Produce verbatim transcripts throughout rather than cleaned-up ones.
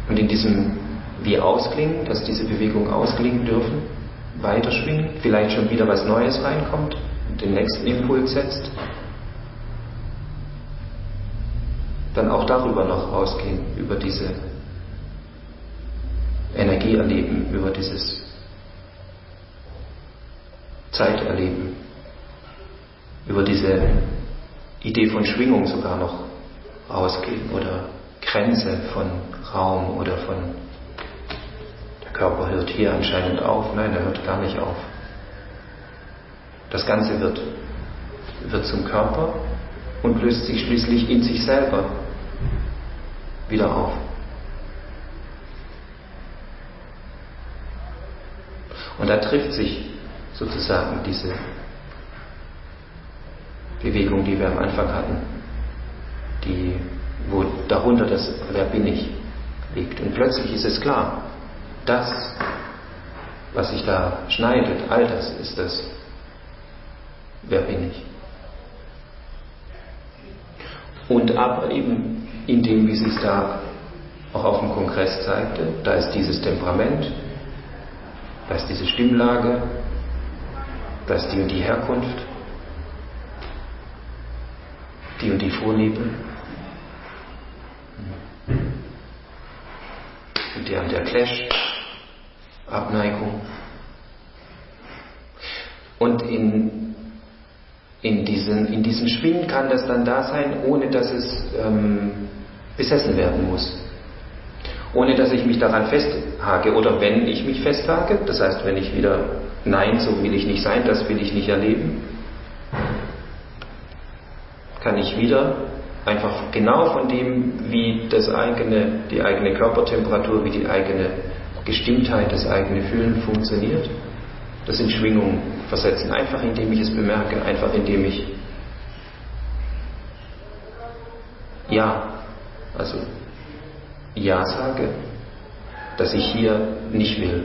Und in diesem wie ausklingen, dass diese Bewegungen ausklingen dürfen, weiterschwingen, vielleicht schon wieder was Neues reinkommt und den nächsten Impuls setzt, dann auch darüber noch rausgehen, über diese Energie erleben, über dieses Zeiterleben, über diese Idee von Schwingung sogar noch rausgehen oder Grenze von Raum oder von der Körper hört hier anscheinend auf. Nein, er hört gar nicht auf. Das Ganze wird, wird zum Körper und löst sich schließlich in sich selber wieder auf. Und da trifft sich sozusagen diese Bewegung, die wir am Anfang hatten, die, wo darunter das Wer bin ich liegt. Und plötzlich ist es klar, das, was sich da schneidet, all das ist das Wer bin ich. Und aber eben in dem, wie sich da auch auf dem Kongress zeigte, da ist dieses Temperament, da ist diese Stimmlage, da ist die und die Herkunft, die und die Vorliebe und der und der Clash, Abneigung. Und in, in, diesen, in diesem Schwingen kann das dann da sein, ohne dass es ähm, besessen werden muss. Ohne dass ich mich daran festhake oder wenn ich mich festhake, das heißt, wenn ich wieder, nein, so will ich nicht sein, das will ich nicht erleben, kann ich wieder einfach genau von dem, wie das eigene, die eigene Körpertemperatur, wie die eigene Gestimmtheit, das eigene Fühlen funktioniert, das in Schwingung versetzen. Einfach indem ich es bemerke, einfach indem ich ja, also ja sage, dass ich hier nicht will.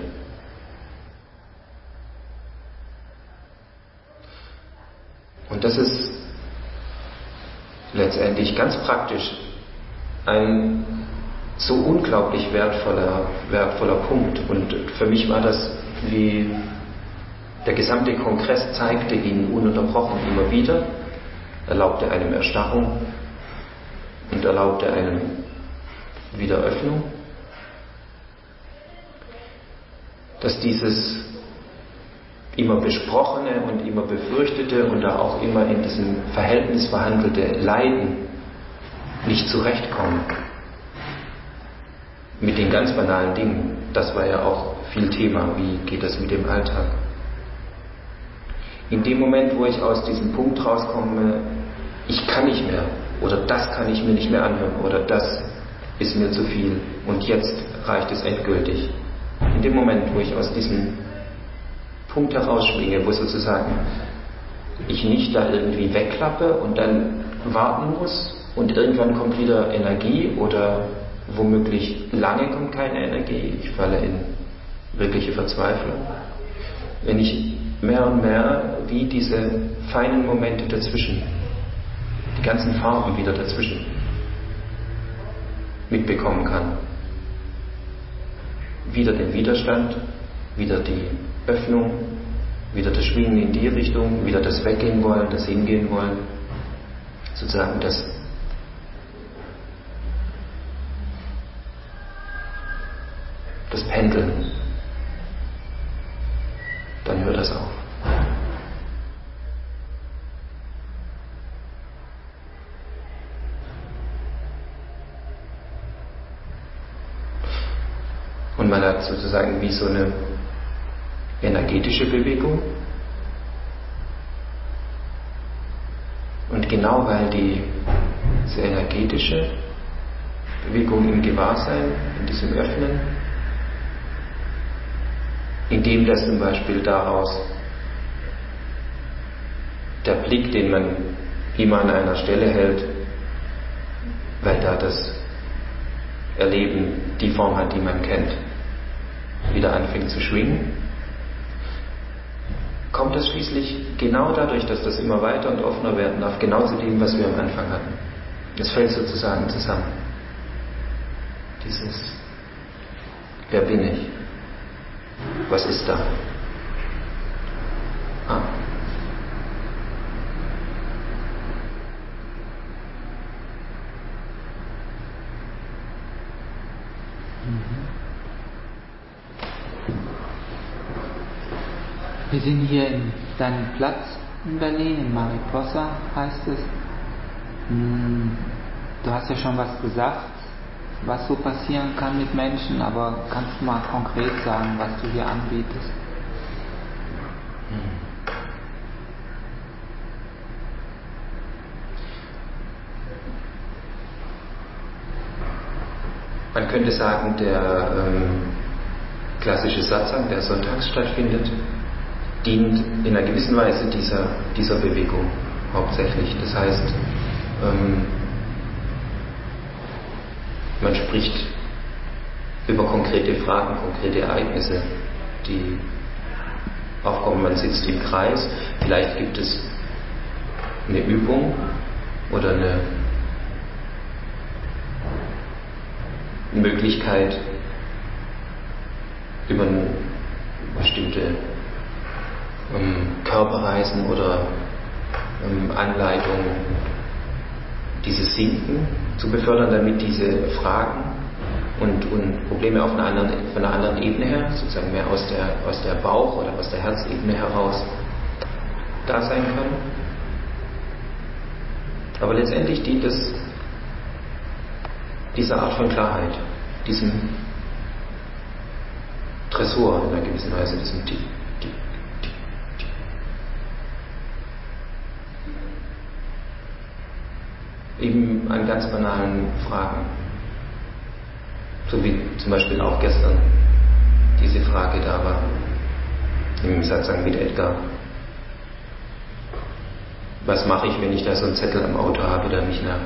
Und das ist letztendlich ganz praktisch ein so unglaublich wertvoller, wertvoller Punkt. Und für mich war das, wie der gesamte Kongress zeigte ihn ununterbrochen immer wieder, erlaubte einem Erstarrung und erlaubte einem Wiederöffnung, dass dieses immer Besprochene und immer Befürchtete und da auch immer in diesem Verhältnis verhandelte Leiden nicht zurechtkommen. Mit den ganz banalen Dingen, das war ja auch viel Thema, wie geht das mit dem Alltag. In dem Moment, wo ich aus diesem Punkt rauskomme, ich kann nicht mehr, oder das kann ich mir nicht mehr anhören, oder das ist mir zu viel und jetzt reicht es endgültig. In dem Moment, wo ich aus diesem Punkt herausschwinge, wo sozusagen ich nicht da irgendwie wegklappe und dann warten muss und irgendwann kommt wieder Energie oder womöglich lange kommt keine Energie, ich falle in wirkliche Verzweiflung. Wenn ich mehr und mehr wie diese feinen Momente dazwischen, die ganzen Farben wieder dazwischen mitbekommen kann. Wieder den Widerstand, wieder die Öffnung, wieder das Schwingen in die Richtung, wieder das Weggehen wollen, das Hingehen wollen, sozusagen das das Pendeln. Dann hört das auf. Und man hat sozusagen wie so eine energetische Bewegung. Und genau weil die, diese energetische Bewegung im Gewahrsein, in diesem Öffnen, indem das zum Beispiel daraus der Blick, den man immer an einer Stelle hält, weil da das Erleben die Form hat, die man kennt, wieder anfängt zu schwingen, kommt das schließlich genau dadurch, dass das immer weiter und offener werden darf, genau zu dem, was wir am Anfang hatten. Es fällt sozusagen zusammen. Dieses Wer bin ich? Was ist da? Ah. Wir sind hier in deinem Platz in Berlin, in Mariposa heißt es. Du hast ja schon was gesagt, was so passieren kann mit Menschen, aber kannst du mal konkret sagen, was du hier anbietest? Man könnte sagen, der ähm, klassische Satsang, der sonntags stattfindet, dient in einer gewissen Weise dieser, dieser Bewegung hauptsächlich. Das heißt, ähm, man spricht über konkrete Fragen, konkrete Ereignisse, die aufkommen. Man sitzt im Kreis, vielleicht gibt es eine Übung oder eine Möglichkeit, über eine bestimmte ähm, Körperreisen oder ähm, Anleitung dieses Sinken zu befördern, damit diese Fragen und, und Probleme auf einer anderen, von einer anderen Ebene her, sozusagen mehr aus der, aus der Bauch- oder aus der Herzebene heraus da sein können. Aber letztendlich dient es dieser Art von Klarheit, diesem Tresor in einer gewissen Weise, diesem Tick, Tick, Tick, Tick. Eben an ganz banalen Fragen. So wie zum Beispiel auch gestern diese Frage da war, im Satsang mit Edgar. Was mache ich, wenn ich da so einen Zettel am Auto habe, der mich nervt?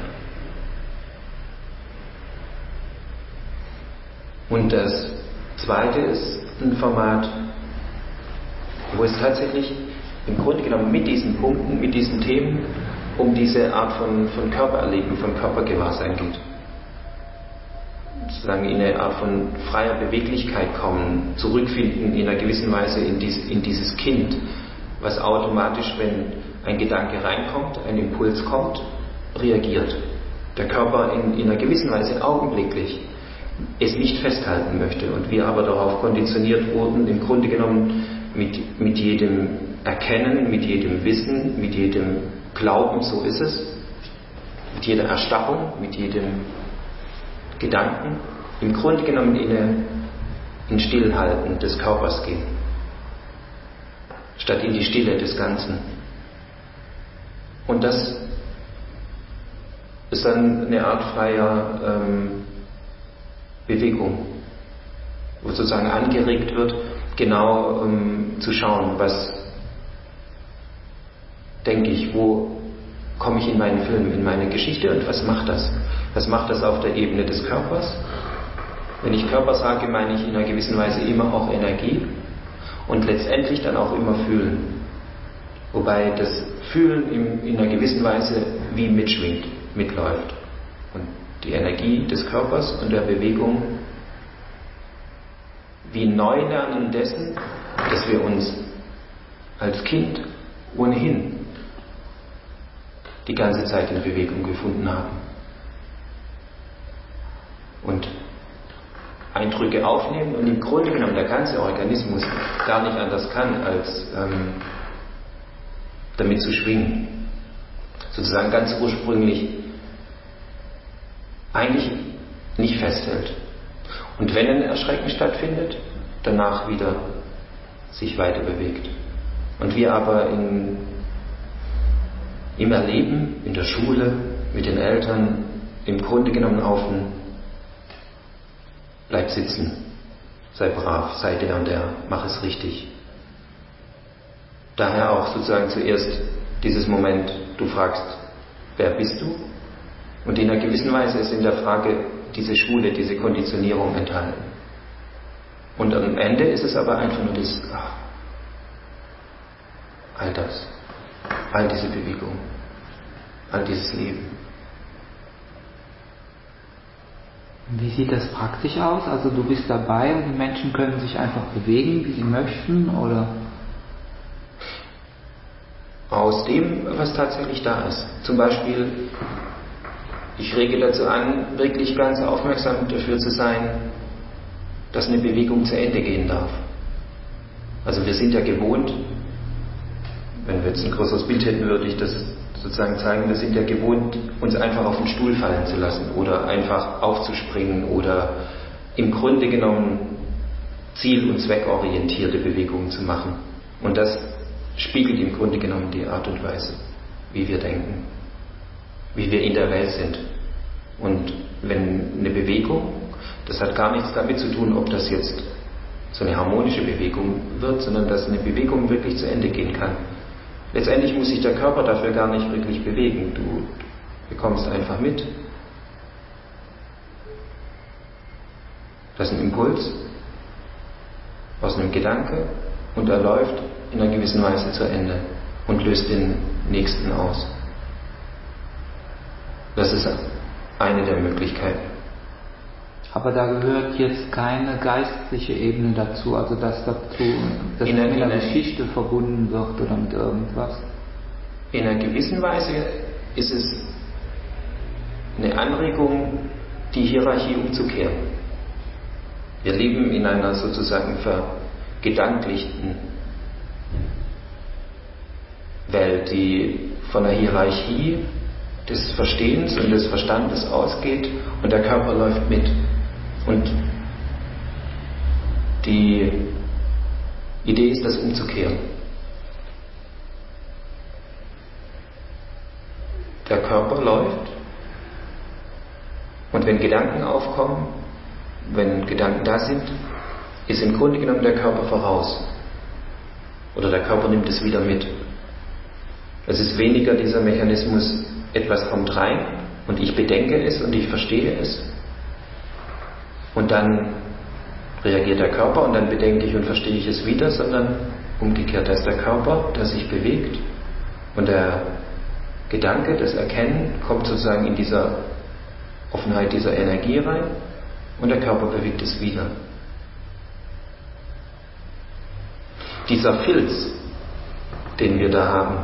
Und das zweite ist ein Format, wo es tatsächlich im Grunde genommen mit diesen Punkten, mit diesen Themen um diese Art von, von Körpererleben, von Körpergewahrsein geht. Sozusagen in eine Art von freier Beweglichkeit kommen, zurückfinden in einer gewissen Weise in, dies, in dieses Kind, was automatisch, wenn ein Gedanke reinkommt, ein Impuls kommt, reagiert. Der Körper in, in einer gewissen Weise augenblicklich es nicht festhalten möchte und wir aber darauf konditioniert wurden, im Grunde genommen mit, mit jedem Erkennen, mit jedem Wissen, mit jedem Glauben, so ist es, mit jeder Erstarrung, mit jedem Gedanken, im Grunde genommen in, eine, in Stillhalten des Körpers gehen, statt in die Stille des Ganzen. Und das ist dann eine Art freier ähm, Bewegung, wo sozusagen angeregt wird, genau ähm, zu schauen, was denke ich, wo komme ich in meinen Film, in meine Geschichte und was macht das? Was macht das auf der Ebene des Körpers? Wenn ich Körper sage, meine ich in einer gewissen Weise immer auch Energie und letztendlich dann auch immer fühlen. Wobei das Fühlen in, in einer gewissen Weise wie mitschwingt, mitläuft. Und die Energie des Körpers und der Bewegung wie Neulernen dessen, dass wir uns als Kind ohnehin die ganze Zeit in Bewegung gefunden haben. Und Eindrücke aufnehmen und im Grunde genommen der ganze Organismus gar nicht anders kann, als ähm, damit zu schwingen. Sozusagen ganz ursprünglich eigentlich nicht festhält. Und wenn ein Erschrecken stattfindet, danach wieder sich weiter bewegt. Und wir aber in, im Erleben, in der Schule, mit den Eltern, im Grunde genommen auf ein bleib sitzen, sei brav, sei der und der, mach es richtig. Daher auch sozusagen zuerst dieses Moment, du fragst, wer bist du? Und in einer gewissen Weise ist in der Frage diese Schule, diese Konditionierung enthalten. Und am Ende ist es aber einfach nur das, ach, all das, all diese Bewegung, all dieses Leben. Wie sieht das praktisch aus? Also du bist dabei und die Menschen können sich einfach bewegen, wie sie möchten, oder? Aus dem, was tatsächlich da ist. Zum Beispiel, ich rege dazu an, wirklich ganz aufmerksam dafür zu sein, dass eine Bewegung zu Ende gehen darf. Also wir sind ja gewohnt, wenn wir jetzt ein größeres Bild hätten, würde ich das sozusagen zeigen, wir sind ja gewohnt, uns einfach auf den Stuhl fallen zu lassen oder einfach aufzuspringen oder im Grunde genommen ziel- und zweckorientierte Bewegungen zu machen. Und das spiegelt im Grunde genommen die Art und Weise, wie wir denken, wie wir in der Welt sind. Und wenn eine Bewegung, das hat gar nichts damit zu tun, ob das jetzt so eine harmonische Bewegung wird, sondern dass eine Bewegung wirklich zu Ende gehen kann. Letztendlich muss sich der Körper dafür gar nicht wirklich bewegen. Du bekommst einfach mit. Das ist ein Impuls aus einem Gedanke und er läuft in einer gewissen Weise zu Ende und löst den nächsten aus. Das ist eine der Möglichkeiten. Aber da gehört jetzt keine geistliche Ebene dazu, also dass dazu, dass in mit einer, einer Geschichte verbunden wird oder mit irgendwas? In einer gewissen Weise ist es eine Anregung, die Hierarchie umzukehren. Wir leben in einer sozusagen vergedanklichten Welt, die von der Hierarchie des Verstehens und des Verstandes ausgeht und der Körper läuft mit. Und die Idee ist, das umzukehren. Der Körper läuft und wenn Gedanken aufkommen, wenn Gedanken da sind, ist im Grunde genommen der Körper voraus. Oder der Körper nimmt es wieder mit. Es ist weniger dieser Mechanismus, etwas kommt rein und ich bedenke es und ich verstehe es. Und dann reagiert der Körper und dann bedenke ich und verstehe ich es wieder, sondern umgekehrt, da ist der Körper, der sich bewegt und der Gedanke, das Erkennen kommt sozusagen in dieser Offenheit dieser Energie rein und der Körper bewegt es wieder. Dieser Filz, den wir da haben,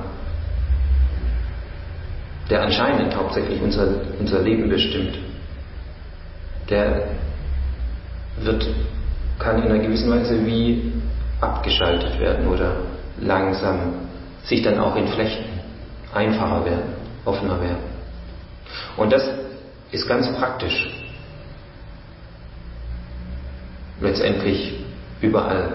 der anscheinend hauptsächlich unser, unser Leben bestimmt, der wird, kann in einer gewissen Weise wie abgeschaltet werden oder langsam sich dann auch entflechten, einfacher werden, offener werden. Und das ist ganz praktisch. Letztendlich überall.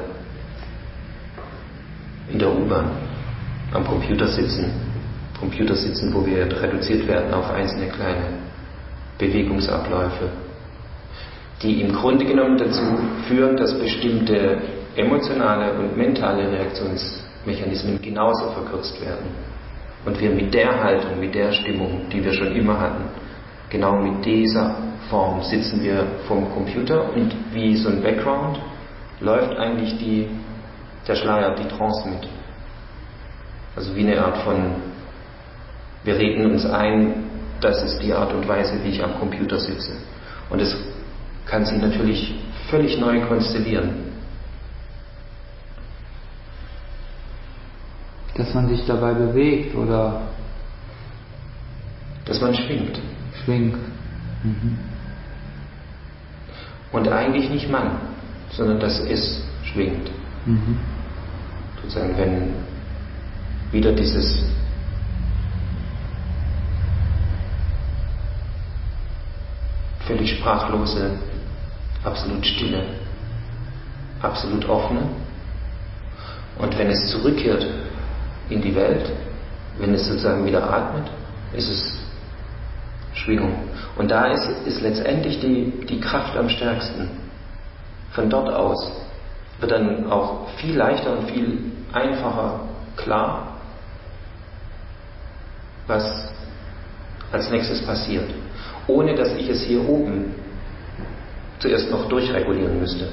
In der U-Bahn, am Computer sitzen, Computer sitzen, wo wir reduziert werden auf einzelne kleine Bewegungsabläufe, die im Grunde genommen dazu führen, dass bestimmte emotionale und mentale Reaktionsmechanismen genauso verkürzt werden. Und wir mit der Haltung, mit der Stimmung, die wir schon immer hatten, genau mit dieser Form sitzen wir vorm Computer und wie so ein Background läuft eigentlich die, der Schleier, die Trance mit. Also wie eine Art von, wir reden uns ein, das ist die Art und Weise, wie ich am Computer sitze. Und es kann sich natürlich völlig neu konstellieren. Dass man sich dabei bewegt oder? Dass man schwingt. Schwingt. Mhm. Und eigentlich nicht man, sondern dass es schwingt. Mhm. Sozusagen, wenn wieder dieses völlig sprachlose, absolut stille, absolut offene. Und wenn es zurückkehrt in die Welt, wenn es sozusagen wieder atmet, ist es Schwingung. Und da ist, ist letztendlich die, die Kraft am stärksten. Von dort aus wird dann auch viel leichter und viel einfacher klar, was als nächstes passiert. Ohne dass ich es hier oben zuerst noch durchregulieren müsste.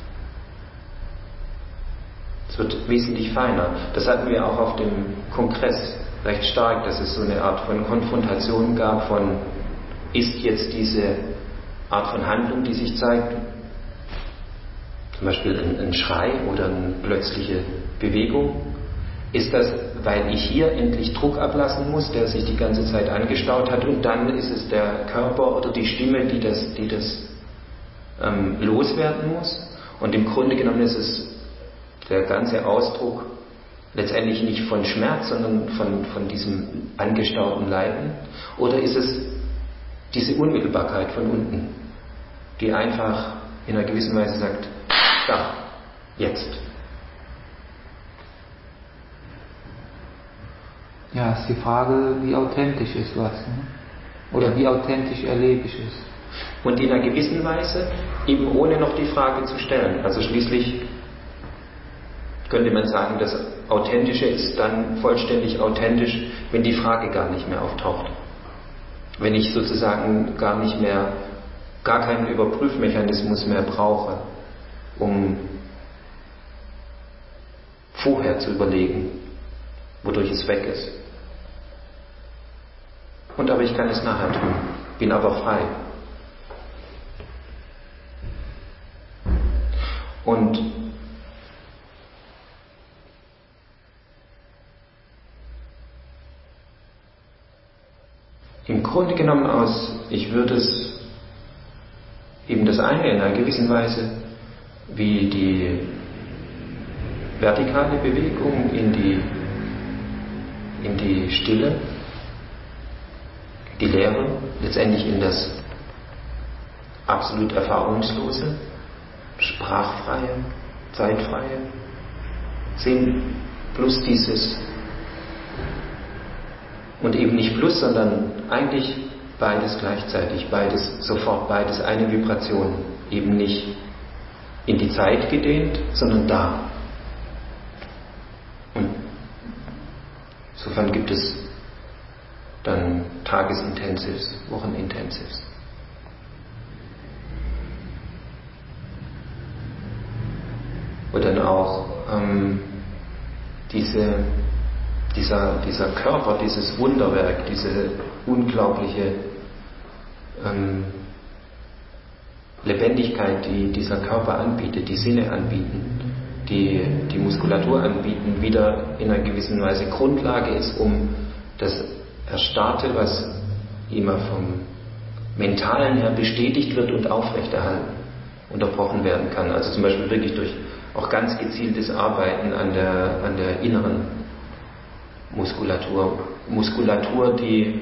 Es wird wesentlich feiner. Das hatten wir auch auf dem Kongress recht stark, dass es so eine Art von Konfrontation gab von, ist jetzt diese Art von Handlung, die sich zeigt, zum Beispiel ein, ein Schrei oder eine plötzliche Bewegung, ist das, weil ich hier endlich Druck ablassen muss, der sich die ganze Zeit angestaut hat, und dann ist es der Körper oder die Stimme, die das, die das ähm, loswerden muss. Und im Grunde genommen ist es der ganze Ausdruck letztendlich nicht von Schmerz, sondern von, von diesem angestauten Leiden. Oder ist es diese Unmittelbarkeit von unten, die einfach in einer gewissen Weise sagt, da, jetzt. Ja, ist die Frage, wie authentisch ist was, ne? Oder ja. Wie authentisch erlebe ich es. Und in einer gewissen Weise eben ohne noch die Frage zu stellen. Also schließlich könnte man sagen, das Authentische ist dann vollständig authentisch, wenn die Frage gar nicht mehr auftaucht. Wenn ich sozusagen gar nicht mehr, gar keinen Überprüfmechanismus mehr brauche, um vorher zu überlegen, wodurch es weg ist. Und aber ich kann es nachher tun, bin aber frei. Und im Grunde genommen aus, ich würde es eben das eine in einer gewissen Weise wie die vertikale Bewegung in die, in die Stille, die Leere, letztendlich in das absolut Erfahrungslose, sprachfreie, zeitfreie sehen, plus dieses, und eben nicht plus, sondern eigentlich beides gleichzeitig, beides sofort, beides eine Vibration, eben nicht in die Zeit gedehnt, sondern da. Und insofern gibt es dann Tagesintensives, Wochenintensives. Und dann auch ähm, diese, dieser, dieser Körper, dieses Wunderwerk, diese unglaubliche ähm, Lebendigkeit, die dieser Körper anbietet, die Sinne anbieten, die die Muskulatur anbieten, wieder in einer gewissen Weise Grundlage ist, um das Erstarrte, was immer vom Mentalen her bestätigt wird und aufrechterhalten, unterbrochen werden kann. Also zum Beispiel wirklich durch auch ganz gezieltes Arbeiten an der, an der inneren Muskulatur. Muskulatur, die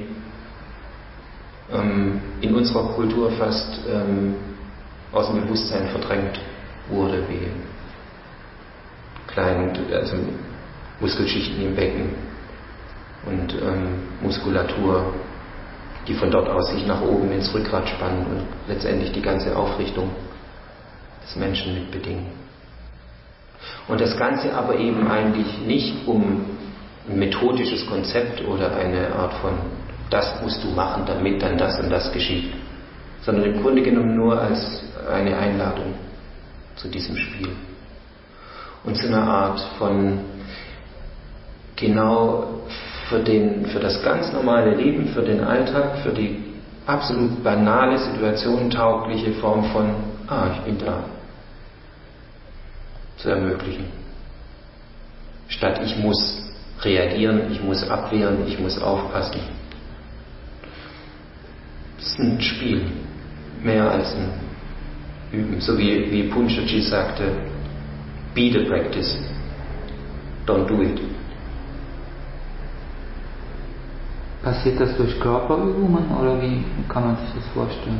ähm, in unserer Kultur fast ähm, aus dem Bewusstsein verdrängt wurde, wie kleine, also Muskelschichten im Becken und ähm, Muskulatur, die von dort aus sich nach oben ins Rückgrat spannen und letztendlich die ganze Aufrichtung des Menschen mitbedingen. Und das Ganze aber eben eigentlich nicht um ein methodisches Konzept oder eine Art von, das musst du machen, damit dann das und das geschieht, sondern im Grunde genommen nur als eine Einladung zu diesem Spiel. Und zu einer Art von genau für, den, für das ganz normale Leben, für den Alltag, für die absolut banale Situation taugliche Form von, ah, ich bin da, zu ermöglichen. Statt ich muss reagieren, ich muss abwehren, ich muss aufpassen. Es ist ein Spiel, mehr als ein Üben. So wie, wie Punjaji sagte, be the practice, don't do it. Passiert das durch Körperübungen oder wie kann man sich das vorstellen?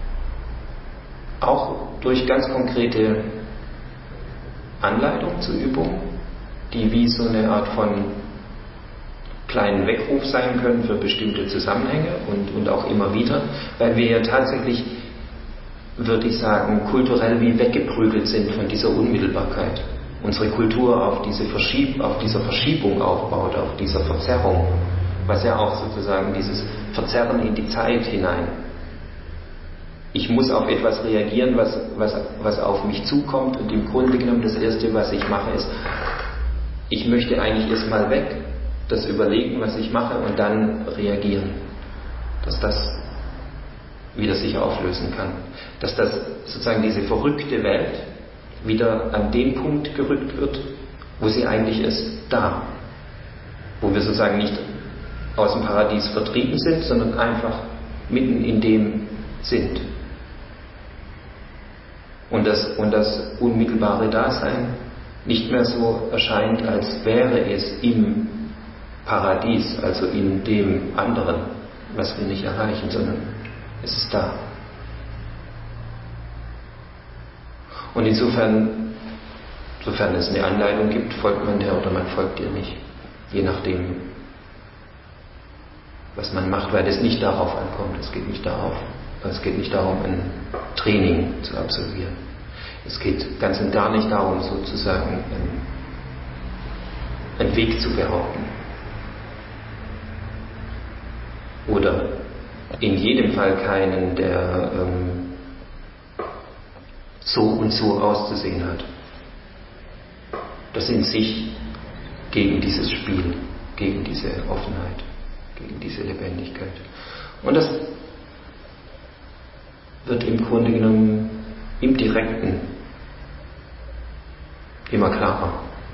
Auch durch ganz konkrete Anleitung zur Übung, die wie so eine Art von kleinen Weckruf sein können für bestimmte Zusammenhänge und, und auch immer wieder, weil wir ja tatsächlich, würde ich sagen, kulturell wie weggeprügelt sind von dieser Unmittelbarkeit. Unsere Kultur auf, diese Verschieb, auf dieser Verschiebung aufbaut, auf dieser Verzerrung, was ja auch sozusagen dieses Verzerren in die Zeit hinein. Ich muss auf etwas reagieren, was, was, was auf mich zukommt, und im Grunde genommen das Erste, was ich mache, ist, ich möchte eigentlich erstmal weg, das überlegen, was ich mache, und dann reagieren. Dass das wieder sich auflösen kann. Dass das sozusagen diese verrückte Welt wieder an den Punkt gerückt wird, wo sie eigentlich ist, da. Wo wir sozusagen nicht aus dem Paradies vertrieben sind, sondern einfach mitten in dem sind. Und das, und das unmittelbare Dasein nicht mehr so erscheint, als wäre es im Paradies, also in dem anderen, was wir nicht erreichen, sondern es ist da. Und insofern, sofern es eine Anleitung gibt, folgt man der oder man folgt ihr nicht. Je nachdem, was man macht, weil es nicht darauf ankommt. Es geht nicht darauf. Es geht nicht darum, ein Training zu absolvieren. Es geht ganz und gar nicht darum, sozusagen einen, einen Weg zu behaupten. Oder in jedem Fall keinen, der ähm, so und so auszusehen hat. Das in sich gegen dieses Spiel, gegen diese Offenheit, gegen diese Lebendigkeit. Und das wird im Grunde genommen im Direkten immer klarer.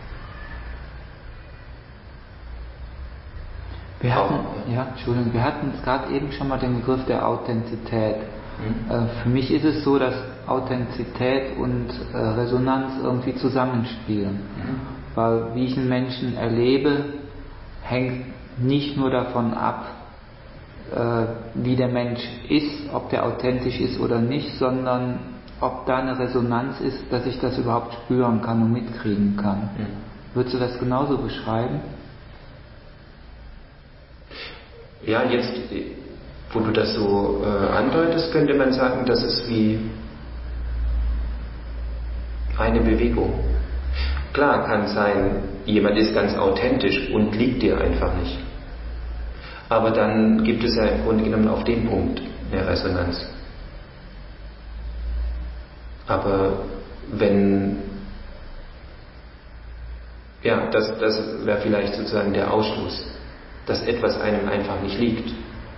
Wir hatten, ja, Entschuldigung, wir hatten gerade eben schon mal den Begriff der Authentizität. Mhm. Äh, für mich ist es so, dass Authentizität und äh, Resonanz irgendwie zusammenspielen. Mhm. Weil wie ich einen Menschen erlebe, hängt nicht nur davon ab, äh, wie der Mensch ist, ob der authentisch ist oder nicht, sondern ob da eine Resonanz ist, dass ich das überhaupt spüren kann und mitkriegen kann. Mhm. Würdest du das genauso beschreiben? Ja, jetzt, wo du das so äh, andeutest, könnte man sagen, das ist wie eine Bewegung. Klar kann sein, jemand ist ganz authentisch und liegt dir einfach nicht. Aber dann gibt es ja im Grunde genommen auf den Punkt eine Resonanz. Aber wenn, ja, das, das wäre vielleicht sozusagen der Ausschluss, dass etwas einem einfach nicht liegt.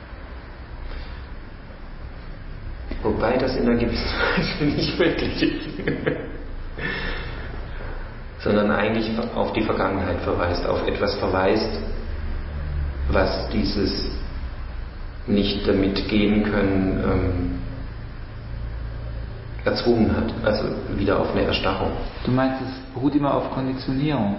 Wobei das in einer gewissen Weise nicht möglich ist. Sondern eigentlich auf die Vergangenheit verweist, auf etwas verweist, was dieses nicht damit gehen können ähm, erzwungen hat, also wieder auf eine Erstarrung. Du meinst, es beruht immer auf Konditionierung?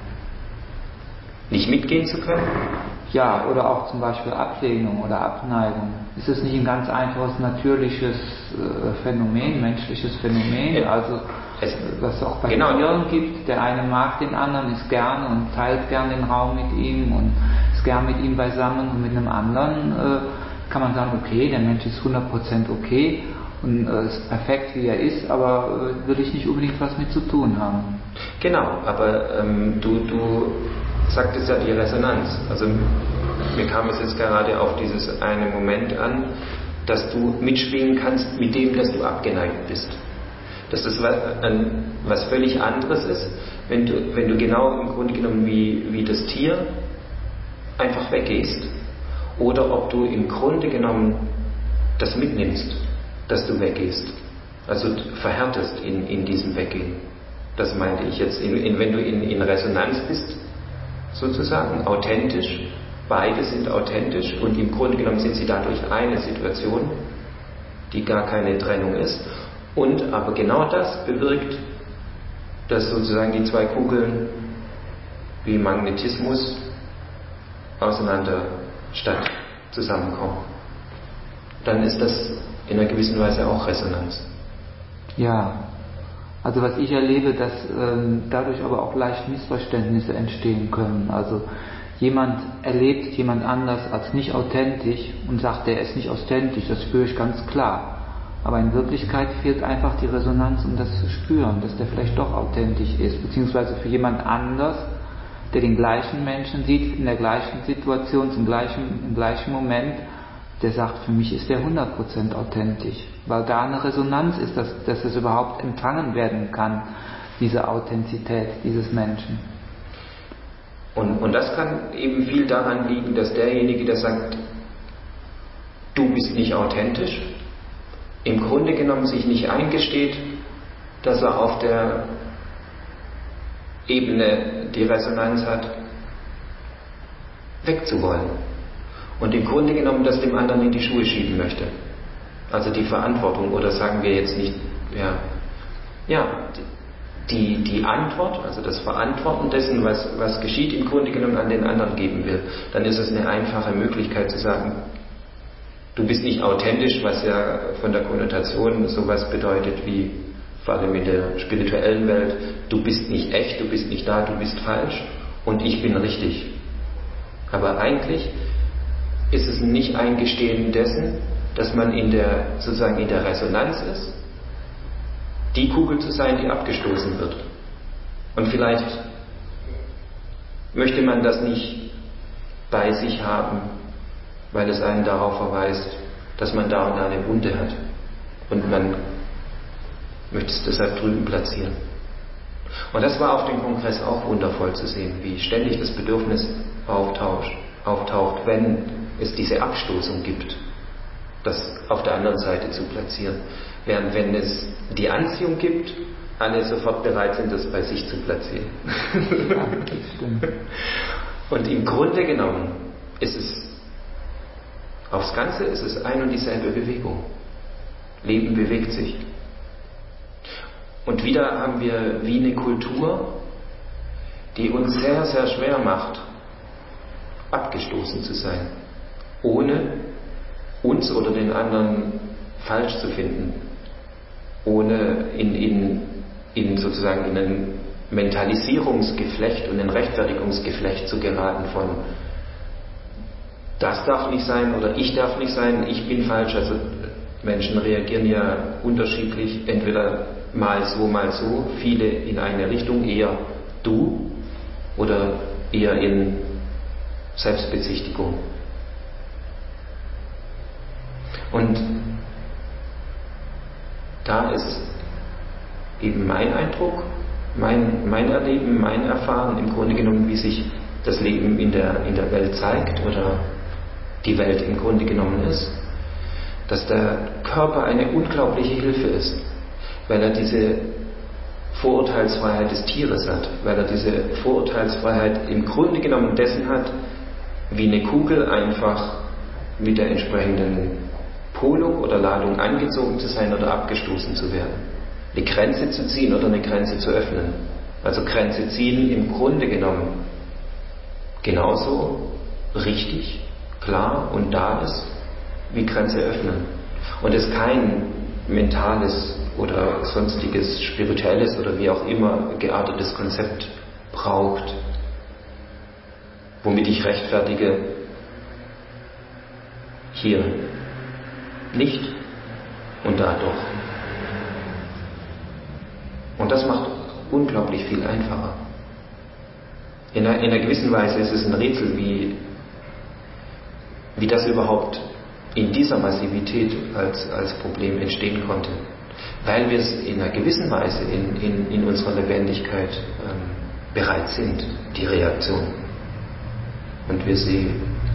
Nicht mitgehen zu können? Ja, oder auch zum Beispiel Ablehnung oder Abneigung. Ist es nicht ein ganz einfaches, natürliches äh, Phänomen, menschliches Phänomen, ja. also es, was es auch bei genau. Tieren gibt? Der eine mag den anderen, ist gern und teilt gern den Raum mit ihm und ist gern mit ihm beisammen, und mit einem anderen äh, kann man sagen, okay, der Mensch ist hundert Prozent okay und äh, ist perfekt, wie er ist, aber äh, will ich nicht unbedingt was mit zu tun haben. Genau, aber ähm, du, du sagtest ja die Resonanz. Also mir kam es jetzt gerade auf dieses eine Moment an, dass du mitschwingen kannst mit dem, dass du abgeneigt bist. Dass das was, ein, was völlig anderes ist, wenn du, wenn du genau im Grunde genommen wie, wie das Tier einfach weggehst, oder ob du im Grunde genommen das mitnimmst, dass du weggehst. Also verhärtest in, in diesem Weggehen. Das meinte ich jetzt. In, in, wenn du in, in Resonanz bist, sozusagen, authentisch, beide sind authentisch und im Grunde genommen sind sie dadurch eine Situation, die gar keine Trennung ist, und aber genau das bewirkt, dass sozusagen die zwei Kugeln wie Magnetismus auseinander statt zusammenkommen. Dann ist das in einer gewissen Weise auch Resonanz. Ja. Also was ich erlebe, dass ähm, dadurch aber auch leicht Missverständnisse entstehen können. Also jemand erlebt jemand anders als nicht authentisch und sagt, der ist nicht authentisch, das spüre ich ganz klar. Aber in Wirklichkeit fehlt einfach die Resonanz, um das zu spüren, dass der vielleicht doch authentisch ist. Beziehungsweise für jemand anders, der den gleichen Menschen sieht, in der gleichen Situation, zum gleichen, im gleichen Moment, der sagt, für mich ist der hundert Prozent authentisch, weil da eine Resonanz ist, dass, dass es überhaupt empfangen werden kann, diese Authentizität dieses Menschen. Und, und das kann eben viel daran liegen, dass derjenige, der sagt, du bist nicht authentisch, im Grunde genommen sich nicht eingesteht, dass er auf der Ebene die Resonanz hat, wegzuwollen. Und im Grunde genommen das dem anderen in die Schuhe schieben möchte. Also die Verantwortung, oder sagen wir jetzt nicht, ja, ja, die, die Antwort, also das Verantworten dessen, was, was geschieht, im Grunde genommen an den anderen geben will. Dann ist es eine einfache Möglichkeit zu sagen, du bist nicht authentisch, was ja von der Konnotation sowas bedeutet wie, vor allem in der spirituellen Welt, du bist nicht echt, du bist nicht da, du bist falsch und ich bin richtig. Aber eigentlich ist es ein Nicht-Eingestehen dessen, dass man in der, sozusagen in der Resonanz ist, die Kugel zu sein, die abgestoßen wird. Und vielleicht möchte man das nicht bei sich haben, weil es einen darauf verweist, dass man da und da eine Wunde hat. Und man möchte es deshalb drüben platzieren. Und das war auf dem Kongress auch wundervoll zu sehen, wie ständig das Bedürfnis auftaucht, auftaucht, wenn es diese Abstoßung gibt, das auf der anderen Seite zu platzieren. Während wenn es die Anziehung gibt, alle sofort bereit sind, das bei sich zu platzieren. Ja, das stimmt. Und im Grunde genommen ist es, aufs Ganze ist es ein und dieselbe Bewegung. Leben bewegt sich. Und wieder haben wir wie eine Kultur, die uns sehr, sehr schwer macht, abgestoßen zu sein, ohne uns oder den anderen falsch zu finden, ohne in, in, in sozusagen in ein Mentalisierungsgeflecht und ein Rechtfertigungsgeflecht zu geraten von das darf nicht sein oder ich darf nicht sein, ich bin falsch. Also Menschen reagieren ja unterschiedlich, entweder mal so, mal so, viele in eine Richtung, eher du oder eher in Selbstbezichtigung. Und da ist eben mein Eindruck, mein, mein Erleben, mein Erfahren im Grunde genommen, wie sich das Leben in der, in der Welt zeigt oder die Welt im Grunde genommen ist, dass der Körper eine unglaubliche Hilfe ist, weil er diese Vorurteilsfreiheit des Tieres hat, weil er diese Vorurteilsfreiheit im Grunde genommen dessen hat, wie eine Kugel einfach mit der entsprechenden Polung oder Ladung angezogen zu sein oder abgestoßen zu werden. Eine Grenze zu ziehen oder eine Grenze zu öffnen. Also Grenze ziehen im Grunde genommen genauso richtig, klar und da ist, wie Grenze öffnen. Und es kein mentales oder sonstiges spirituelles oder wie auch immer geartetes Konzept braucht, womit ich rechtfertige, hier nicht und da doch. Und das macht unglaublich viel einfacher. In einer, in einer gewissen Weise ist es ein Rätsel, wie, wie das überhaupt in dieser Massivität als, als Problem entstehen konnte. Weil wir es in einer gewissen Weise in, in, in unserer Lebendigkeit ähm, bereit sind, die Reaktion. Und wir sie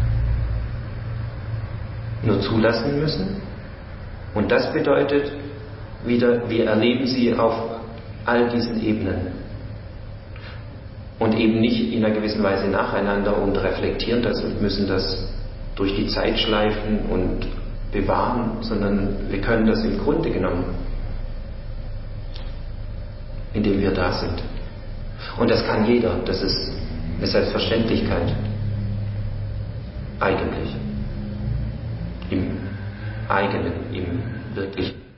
nur zulassen müssen. Und das bedeutet wieder, wir erleben sie auf all diesen Ebenen. Und eben nicht in einer gewissen Weise nacheinander und reflektieren das und müssen das durch die Zeit schleifen und bewahren, sondern wir können das im Grunde genommen, indem wir da sind. Und das kann jeder, das ist eine Selbstverständlichkeit. Eigentlich. Im eigenen, im wirklichen.